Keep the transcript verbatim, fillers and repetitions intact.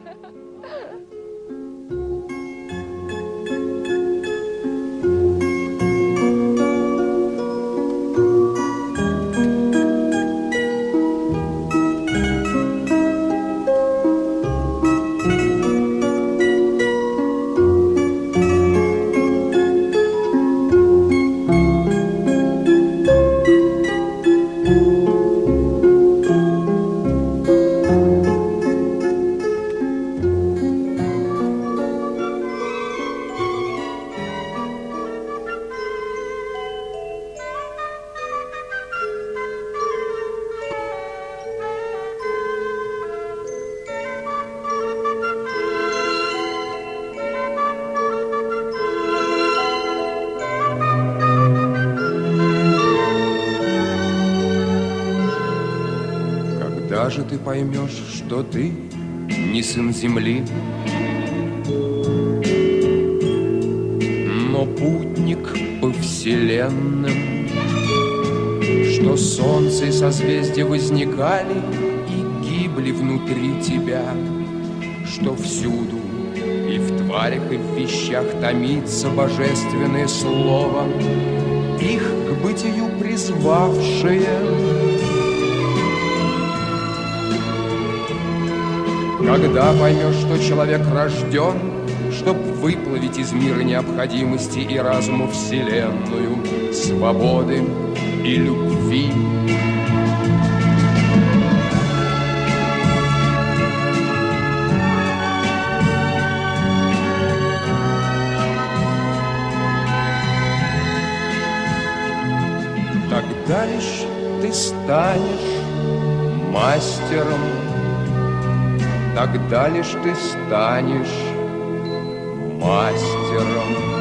Когда же ты поймешь, что ты не сын земли, но путник по вселенным, что солнце и созвездия возникали и гибли внутри тебя, что всюду и в тварях, и в вещах томится божественное слово, их к бытию призвавшее. Когда поймешь, что человек рожден, чтоб выплавить из мира необходимости и разуму вселенную, свободы и любви. Тогда лишь ты станешь мастером, тогда лишь ты станешь мастером.